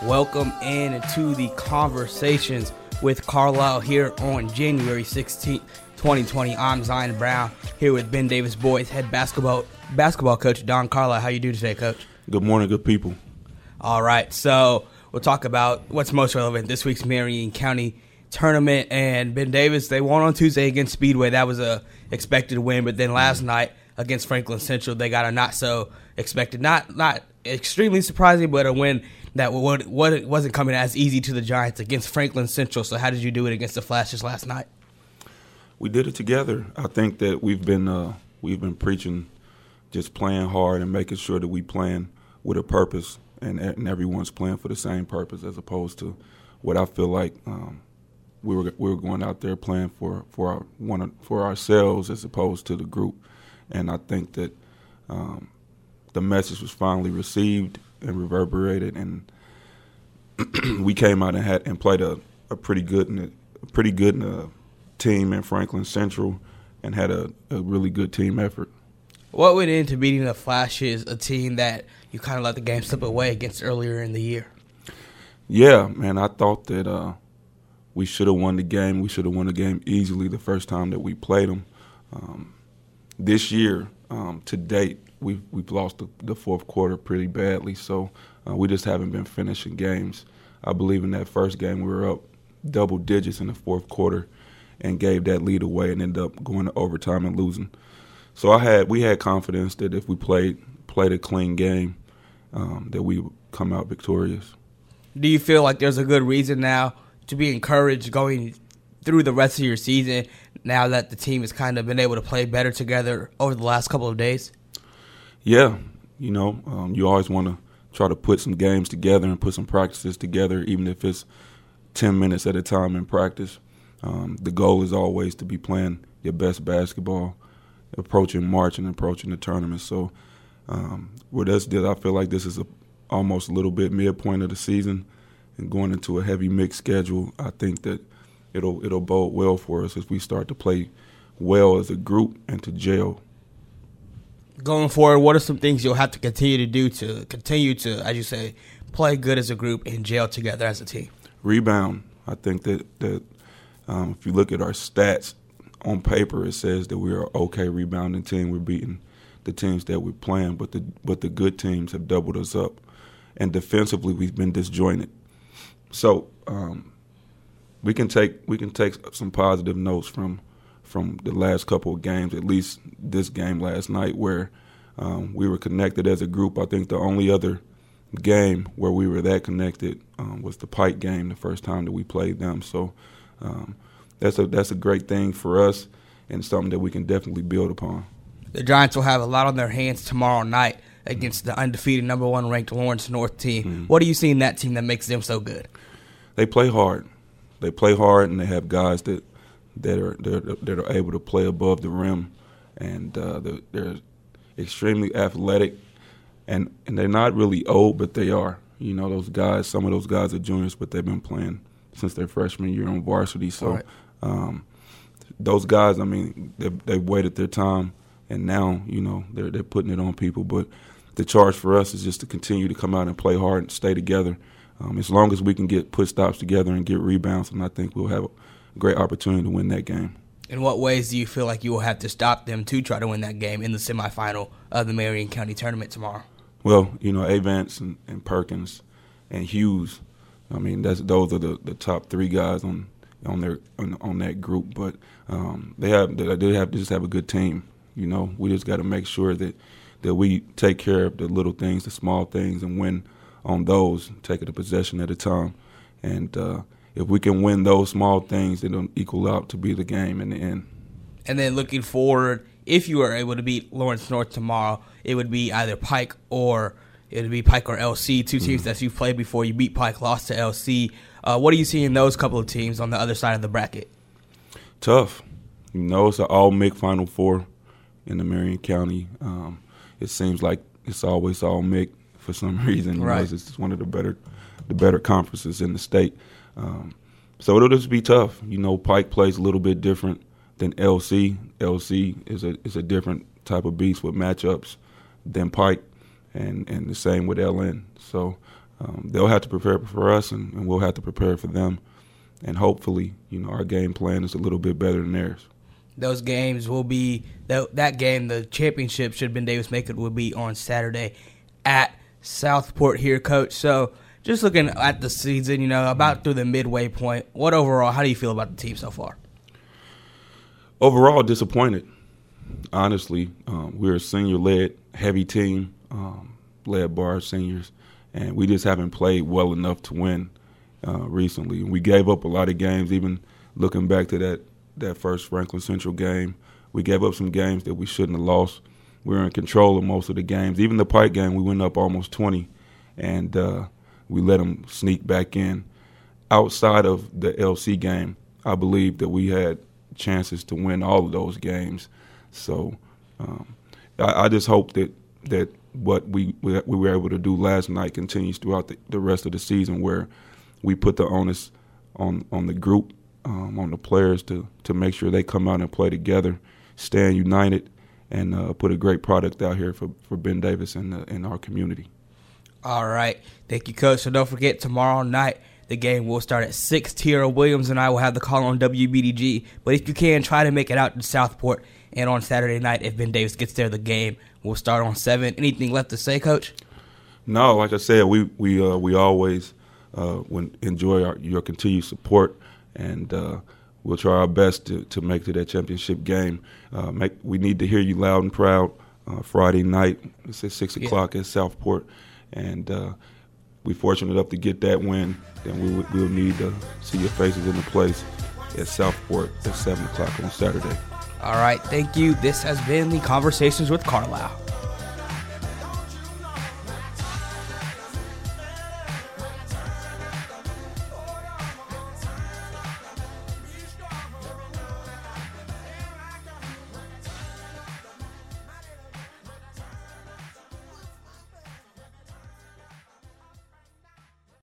Welcome in to the Conversations with Carlisle here on January 16th, 2020. I'm Zion Brown here with Ben Davis Boys head basketball coach Don Carlisle. How you doing today, Coach? Good morning, good people. All right, so we'll talk about what's most relevant this week's Marion County tournament. And Ben Davis, they won on Tuesday against Speedway. That was a expected win, but then last night against Franklin Central, they got a not so expected, not extremely surprising, but a win that wasn't coming as easy to the Giants against Franklin Central. So how did you do it against the Flashes last night? We did it together. I think that we've been preaching just playing hard and making sure that we playing with a purpose and everyone's playing for the same purpose, as opposed to what I feel like we were going out there playing for ourselves as opposed to the group. And I think that the message was finally received and reverberated, and we came out and played a pretty good team in Franklin Central and had a really good team effort. What went into beating the Flashes, a team that you kind of let the game slip away against earlier in the year? Yeah, man, I thought that we should have won the game. We should have won the game easily the first time that we played them. This year, to date, we've lost the fourth quarter pretty badly, so we just haven't been finishing games. I believe in that first game we were up double digits in the fourth quarter and gave that lead away and ended up going to overtime and losing. So we had confidence that if we played a clean game, that we would come out victorious. Do you feel like there's a good reason now to be encouraged going through the rest of your season now that the team has kind of been able to play better together over the last couple of days? Yeah, you always want to try to put some games together and put some practices together, even if it's 10 minutes at a time in practice. The goal is always to be playing your best basketball, approaching March and approaching the tournament. So with us, I feel like this is almost a little bit midpoint of the season, and going into a heavy mixed schedule, I think that it'll bode well for us as we start to play well as a group and to gel. Going forward, what are some things you'll have to continue to do to continue to, as you say, play good as a group and gel together as a team? Rebound. I think that if you look at our stats on paper, it says that we are an okay rebounding team. We're beating the teams that we're playing, but the good teams have doubled us up. And defensively, we've been disjointed. So we can take some positive notes from the last couple of games, at least this game last night, where we were connected as a group. I think the only other game where we were that connected was the Pike game, the first time that we played them. So that's a great thing for us and something that we can definitely build upon. The Giants will have a lot on their hands tomorrow night against the undefeated number 1 ranked Lawrence North team. Mm-hmm. What do you see in that team that makes them so good? They play hard. They play hard, and they have guys that are able to play above the rim, and they're extremely athletic, and they're not really old, but they are. Those guys. Some of those guys are juniors, but they've been playing since their freshman year on varsity. So those guys, they've waited their time, and now they're putting it on people. But the charge for us is just to continue to come out and play hard and stay together. As long as we can put stops together and get rebounds, and I think we'll have a great opportunity to win that game. In what ways do you feel like you will have to stop them to try to win that game in the semifinal of the Marion County tournament tomorrow? Well, Avance and Perkins and Hughes. Those are the top 3 guys on that group. But they have to just have a good team. We just got to make sure that we take care of the little things, the small things, and win on those, taking a possession at a time. And if we can win those small things, it'll equal out to be the game in the end. And then looking forward, if you are able to beat Lawrence North tomorrow, it would be either Pike or LC, 2 teams that you've played before. You beat Pike, lost to LC. What do you see in those couple of teams on the other side of the bracket? Tough. It's an all-MIC Final Four in the Marion County. It seems like it's always all-MIC for some reason. Right. It's one of the better conferences in the state. So it'll just be tough. Pike plays a little bit different than LC. LC is a different type of beast with matchups than Pike, and the same with LN. So they'll have to prepare for us, and we'll have to prepare for them. And hopefully, our game plan is a little bit better than theirs. Those games will be that game. The championship, should Ben Davis make it, will be on Saturday at Southport here, Coach. So just looking at the season, about through the midway point, how do you feel about the team so far? Overall, disappointed. Honestly, we're a senior-led, heavy team, led by our seniors, and we just haven't played well enough to win recently. We gave up a lot of games, even looking back to that first Franklin Central game. We gave up some games that we shouldn't have lost. We were in control of most of the games. Even the Pike game, we went up almost 20, and we let them sneak back in. Outside of the LC game, I believe that we had chances to win all of those games. So I just hope that what we were able to do last night continues throughout the rest of the season, where we put the onus on the group, on the players to make sure they come out and play together, stand united, and put a great product out here for Ben Davis and our community. All right. Thank you, Coach. So don't forget, tomorrow night, the game will start at 6. Tierra Williams and I will have the call on WBDG. But if you can, try to make it out to Southport. And on Saturday night, if Ben Davis gets there, the game will start on 7. Anything left to say, Coach? No, like I said, we always enjoy your continued support, and we'll try our best to make to that championship game. We need to hear you loud and proud Friday night. It's at 6 o'clock at Southport, and we're fortunate enough to get that win. Then we'll need to see your faces in the place at Southport at 7 o'clock on Saturday. All right, thank you. This has been the Conversations with Carlisle.